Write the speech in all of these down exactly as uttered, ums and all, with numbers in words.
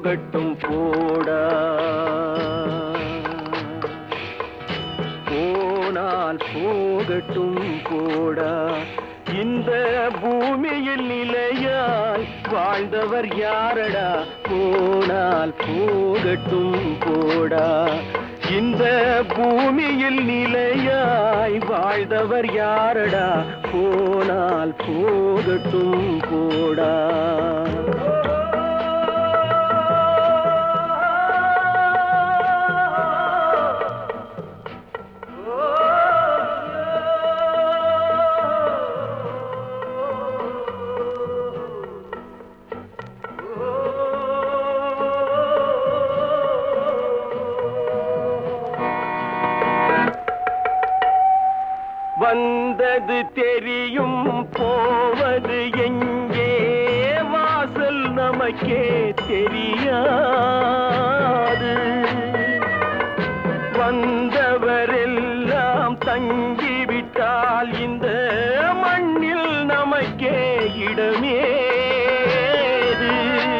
போகட்டும் போடா, போனால் போகட்டும் போடா. இந்த பூமியில் நிலையாய் வாழ்ந்தவர் யாரடா, போனால் போகட்டும் போடா. இந்த பூமியில் நிலையாய் வாழ்ந்தவர் யாரடா, போனால் போகட்டும் போடா. வந்தது தெரியும் போவது எங்கே, வாசல் நமக்கே தெரியாது. வந்தவரெல்லாம் தங்கிவிட்டால் இந்த மண்ணில் நமக்கே இடமேது.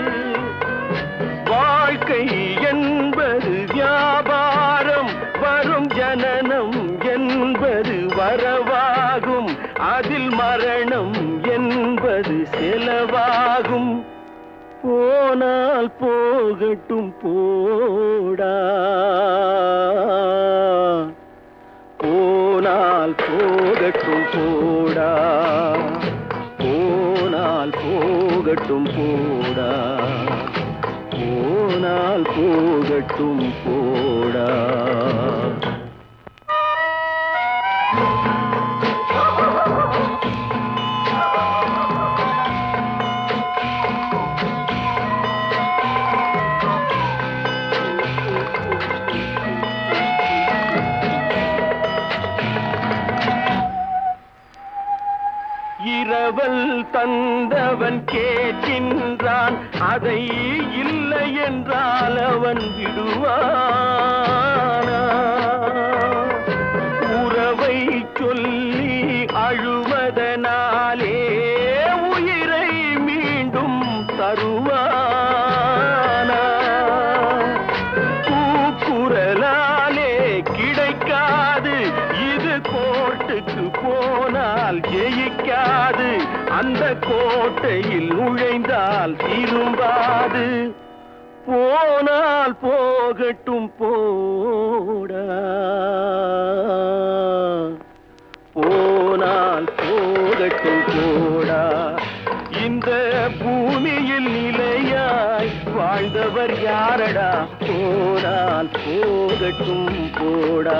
வாழ்க்கை என்பது வியாபாரம், வரும் ஜனனம் என்பது வரவாகும், அதில் மரணம் என்பது செலவாகும். போனால் போகட்டும் போடா, போனால் போகட்டும் போடா, போனால் போகட்டும் போடா, போனால் போகட்டும் போடா. இரவல் தந்தவன் கேட்கின்றான், அதை இல்லை என்றால் அவன் விடுவானா? உறவை சொல்லி அழுவதனாலே உயிரை மீண்டும் தருவானா? கூக்குரலாலே கிடைக்காது, இது கோர்ட்டுக்கு போனால் ஜெயிக்காது, அந்த கோட்டையில் நுழைந்தால் திரும்பாது. போனால் போகட்டும் போடா, போனால் போகட்டும் போடா. இந்த பூமியில் நிலையாய் வாழ்ந்தவர் யாரடா, போனால் போகட்டும் போடா.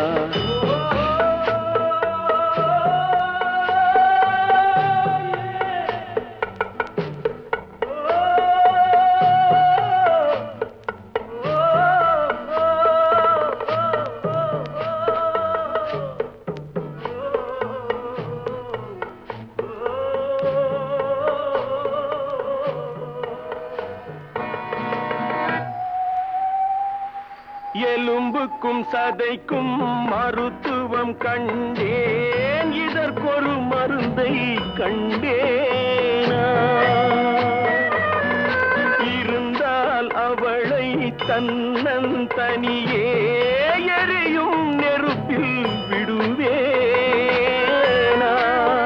எலும்புக்கும் சதைக்கும் மருத்துவம் கண்டேன், இதற்கொரு மருந்தை கண்டேனா? இருந்தால் அவளை தன்னந்தனியே எரியும் நெருப்பில் விடுவேனா?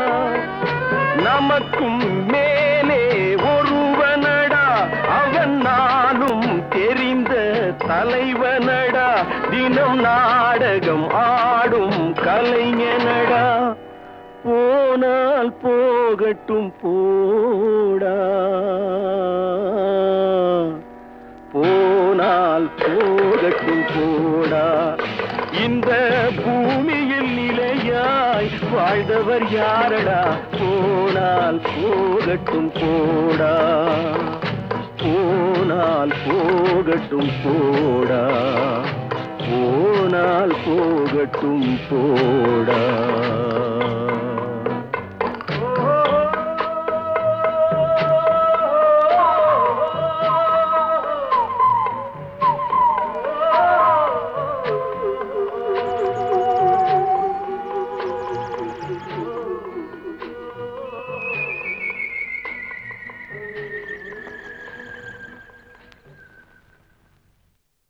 நமக்கும் மேலே ஒருவனடா, அவன் நானும் தெரிந்த தலைவனடா, தினம் நாடகம் ஆடும் கலைஞனடா. போனால் போகட்டும் போடா, போனால் போகட்டும் போடா. இந்த பூமியில் நிலையாய் வாழ்ந்தவர் யாரடா, போனால் போகட்டும் போடா, போனால் போகட்டும் போடா, போனால் போகட்டும் போடா.